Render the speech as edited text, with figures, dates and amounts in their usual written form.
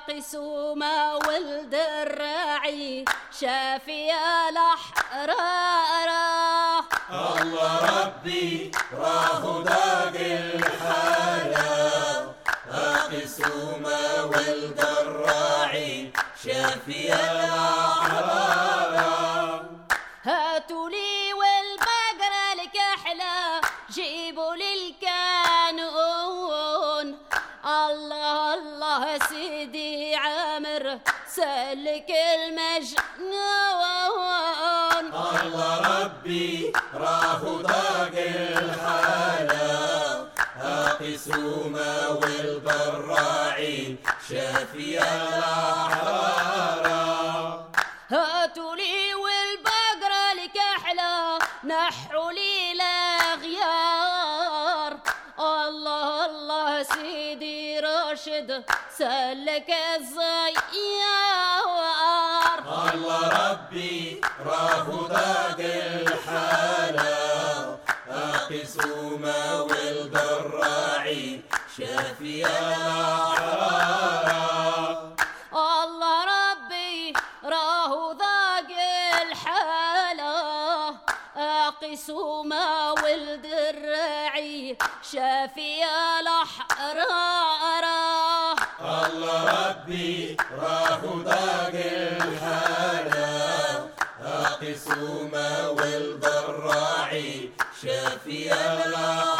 قسومة ولد الراعي شافي الأحرار. الله ربي راه ذاق الحالة قسومة ولد الراعي شافي الأحرار. هاتوا لي والبقرة الكحلة جيبوا لي الكانون. الله الله سيدي عامر سلك المجنون. الله ربي راه ذاق الحالة قسومة ولد الراعي شافي الأحرار. هاتوا لي والبقرة الكحلة نحوا لي الأغيار. الله الله سيدي راشد سلك الزيار. الله ربي راه ذاق الحالة قسومة ولد الراعي شافي الأحرار. الله ربي راه ذاق الحالة قسومة ولد الراعي شافي الأحرار. الله ربي راه ذاق الحالة قسومة ولد الراعي شافي الأحرار.